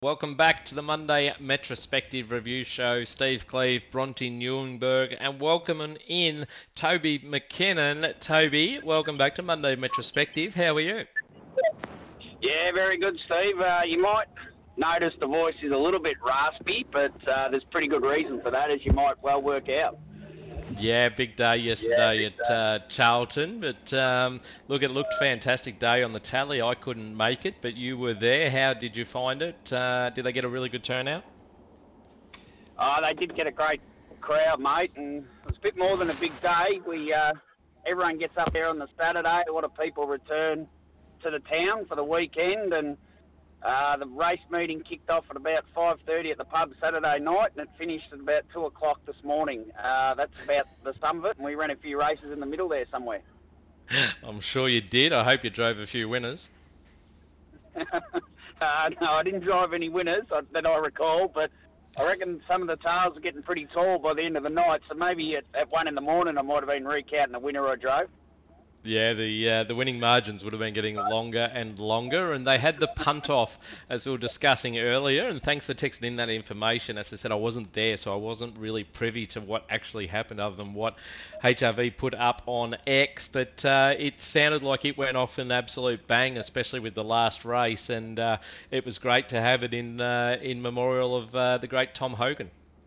Welcome back to the Monday Metrospective Review Show. Steve Cleve, Bronte Newingberg, and welcoming in Toby McKinnon. Toby, welcome back to Monday Metrospective. How are you? Yeah, very good, Steve. You might notice the voice is a little bit raspy, but there's pretty good reason for that, as you might well work out. Yeah, big day yesterday at Charlton, but look, it looked fantastic day on the tally. I couldn't make it, but you were there. How did you find it? Did they get a really good turnout? They did get a great crowd, mate, and it was a bit more than a big day. Everyone gets up there on the Saturday. A lot of people return to the town for the weekend, and the race meeting kicked off at about 5:30 at the pub Saturday night, and it finished at about 2 o'clock this morning. That's about the sum of it, and we ran a few races in the middle there somewhere. I'm sure you did. I hope you drove a few winners. No, I didn't drive any winners that I recall, but I reckon some of the tails are getting pretty tall by the end of the night, so maybe at 1 in the morning I might have been recounting the winner I drove. Yeah, the winning margins would have been getting longer and longer, and they had the punt off as we were discussing earlier. And thanks for texting in that information. As I said, I wasn't there, so I wasn't really privy to what actually happened, other than what HRV put up on X. But it sounded like it went off an absolute bang, especially with the last race, and it was great to have it in memorial of the great Tom Hogan.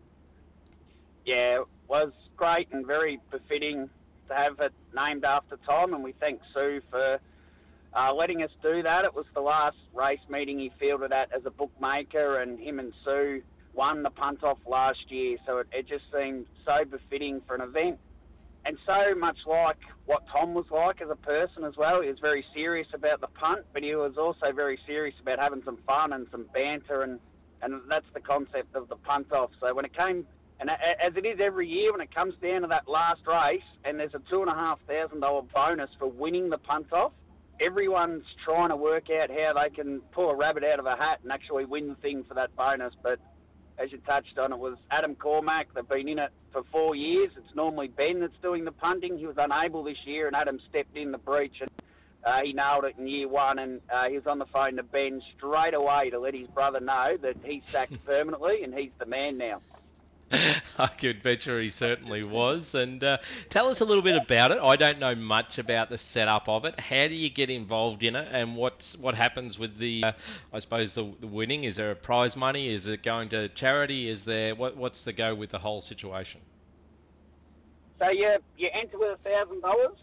Yeah, it was great and very befitting to have it named after Tom, and we thank Sue for letting us do that. It was the last race meeting he fielded at as a bookmaker, and him and Sue won the punt off last year, so it just seemed so befitting for an event, and so much like what Tom was like as a person as well. He was very serious about the punt, but he was also very serious about having some fun and some banter, and that's the concept of the punt off. So when it came, and as it is every year, when it comes down to that last race and there's a $2,500 bonus for winning the punt off, everyone's trying to work out how they can pull a rabbit out of a hat and actually win the thing for that bonus. But as you touched on, it was Adam Cormack. They've been in it for 4 years. It's normally Ben that's doing the punting. He was unable this year, and Adam stepped in the breach, and he nailed it in year one. And he was on the phone to Ben straight away to let his brother know that he's sacked permanently and he's the man now. I could venture he certainly was. And tell us a little bit about it. I don't know much about the setup of it. How do you get involved in it, and what happens with I suppose the winning? Is there a prize money? Is it going to charity? Is there what's the go with the whole situation? So you enter with $1,000.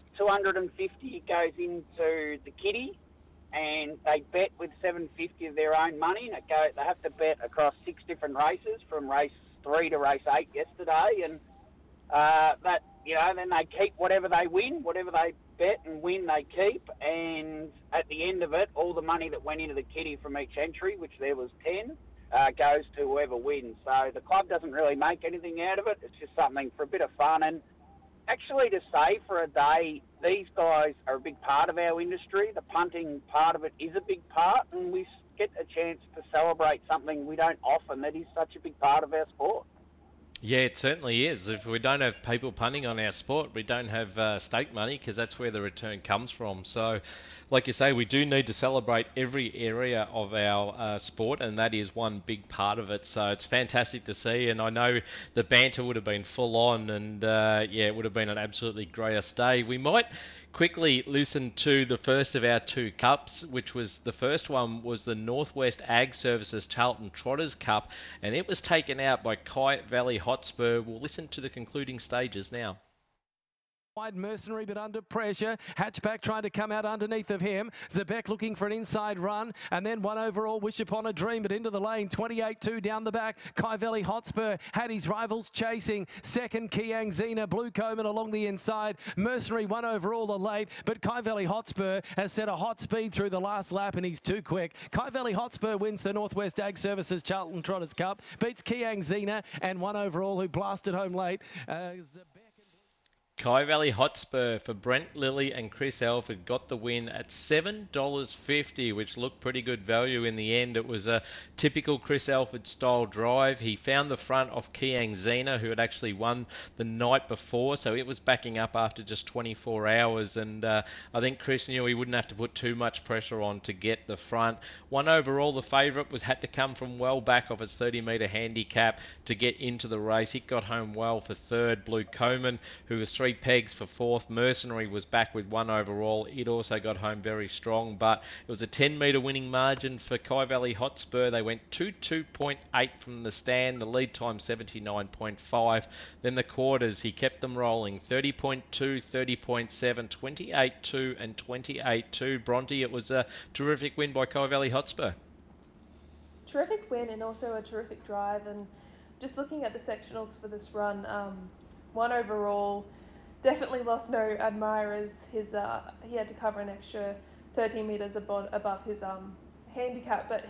$250 goes into the kitty, and they bet with $750 of their own money. And they have to bet across 6 different races, from race 3 to race 8 yesterday, and then they keep whatever they win, whatever they bet and win, they keep. And at the end of it, all the money that went into the kitty from each entry, which there was 10, goes to whoever wins. So the club doesn't really make anything out of it. It's just something for a bit of fun. And actually, to say for a day, these guys are a big part of our industry. The punting part of it is a big part, and we get a chance to celebrate something we don't often that is such a big part of our sport. Yeah, it certainly is. If we don't have people punting on our sport, we don't have stake money, because that's where the return comes from. So, like you say, we do need to celebrate every area of our sport, and that is one big part of it. So it's fantastic to see, and I know the banter would have been full on, and it would have been an absolutely glorious day. We might quickly listen to the first of our 2 cups, which was the first one was the Northwest Ag Services Charlton Trotters Cup, and it was taken out by Kai Valley Hotspur. We'll listen to the concluding stages now. Wide Mercenary, but under pressure. Hatchback trying to come out underneath of him. Zebek looking for an inside run, and then 1 overall, Wish Upon a Dream, but into the lane. 28-2 down the back. Kai Valley Hotspur had his rivals chasing. Second, Kiang Zena, Blue Coman along the inside. Mercenary 1 overall the late, but Kai Valley Hotspur has set a hot speed through the last lap, and he's too quick. Kai Valley Hotspur wins the Northwest Ag Services Charlton Trotters Cup, beats Kiang Zena and 1 overall, who blasted home late. Kai Valley Hotspur for Brent Lilly and Chris Elford got the win at $7.50, which looked pretty good value in the end. It was a typical Chris Elford style drive. He found the front of Kiang Zena, who had actually won the night before, so it was backing up after just 24 hours, and I think Chris knew he wouldn't have to put too much pressure on to get the front. One overall, the favourite had to come from well back of its 30-metre handicap to get into the race. It got home well for third. Blue Coman, who was 3 pegs for fourth. Mercenary was back with 1 overall. It also got home very strong, but it was a 10-metre winning margin for Kai Valley Hotspur. They went 22.8 from the stand, the lead time 79.5. Then the quarters, he kept them rolling, 30.2, 30.7, 28.2 and 28.2. Bronte, it was a terrific win by Kai Valley Hotspur. Terrific win and also a terrific drive. And just looking at the sectionals for this run, 1 overall, definitely lost no admirers. He had to cover an extra 13 metres above his handicap, but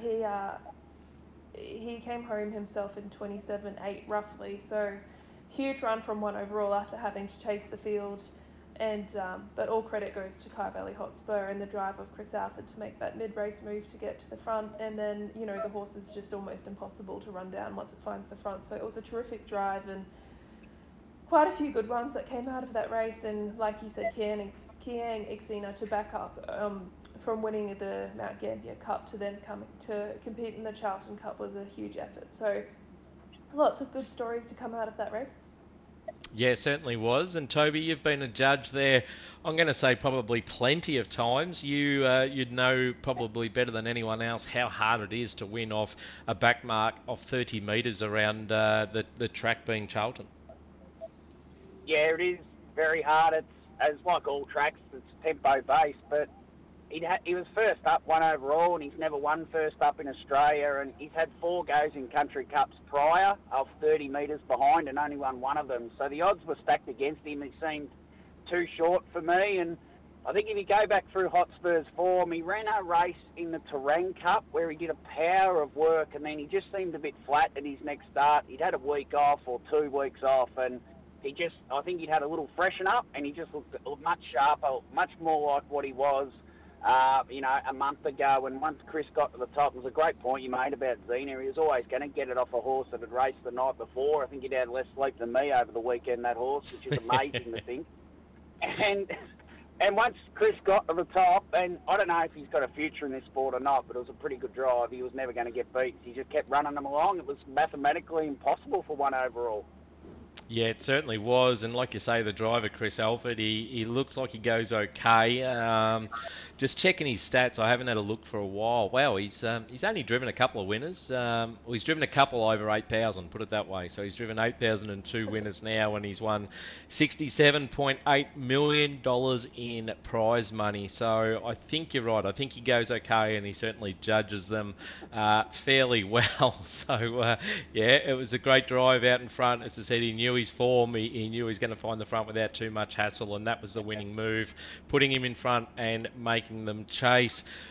he came home himself in 27.8 roughly. So huge run from 1 overall after having to chase the field. And but all credit goes to Kai Valley Hotspur and the drive of Chris Alford to make that mid-race move to get to the front. And then, the horse is just almost impossible to run down once it finds the front. So it was a terrific drive and quite a few good runs that came out of that race. And like you said, Kiang Xena to back up from winning the Mount Gambier Cup to then coming to compete in the Charlton Cup was a huge effort. So lots of good stories to come out of that race. Yeah, certainly was. And Toby, you've been a judge there, I'm going to say probably plenty of times. You'd know probably better than anyone else how hard it is to win off a back mark of 30 metres around the track being Charlton. Yeah, it is very hard. It's, as like all tracks, it's tempo based, but he was first up 1 overall, and he's never won first up in Australia, and he's had 4 goes in country cups prior of 30 metres behind and only won 1 of them. So the odds were stacked against him. He seemed too short for me, and I think if you go back through Hotspur's form, he ran a race in the Terang Cup where he did a power of work, and then he just seemed a bit flat at his next start. He'd had a week off or 2 weeks off, and I think he'd had a little freshen up, and he just looked much sharper, much more like what he was a month ago. And once Chris got to the top, it was a great point you made about Zena. He was always going to get it off a horse that had raced the night before. I think he'd had less sleep than me over the weekend, that horse, which is amazing to think. And once Chris got to the top, and I don't know if he's got a future in this sport or not, but it was a pretty good drive. He was never going to get beat. He just kept running them along. It was mathematically impossible for 1 overall. Yeah, it certainly was, and like you say, the driver Chris Alford, he looks like he goes okay. Just checking his stats, I haven't had a look for a while. Wow, he's only driven a couple of winners. He's driven a couple over 8,000, put it that way. So he's driven 8,002 winners now, and he's won $67.8 million in prize money. So I think you're right. I think he goes okay, and he certainly judges them fairly well. So yeah, it was a great drive out in front. As I said, he knew his form. He knew he was going to find the front without too much hassle, and that was the winning move, putting him in front and making them chase.